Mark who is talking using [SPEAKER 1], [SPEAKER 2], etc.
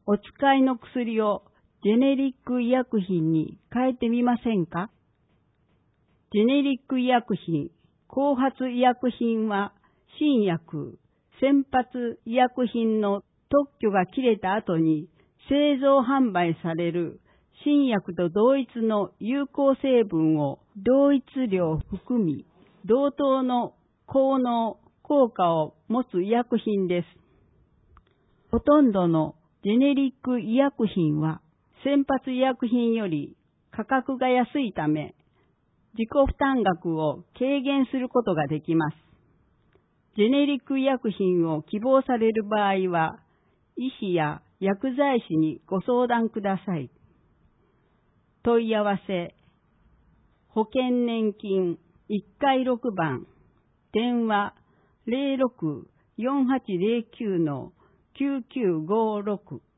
[SPEAKER 1] お使いの薬をジェネリック医薬品に変えてみませんか？ジェネリック医薬品、後発医薬品は新薬、先発医薬品の特許が切れた後に製造販売される新薬と同一の有効成分を同一量含み、同等の効能、効果を持つ医薬品です。ほとんどのジェネリック医薬品は先発医薬品より価格が安いため、自己負担額を軽減することができます。ジェネリック医薬品を希望される場合は、医師や薬剤師にご相談ください。問い合わせ、保険年金1回6番、電話06-4809-9956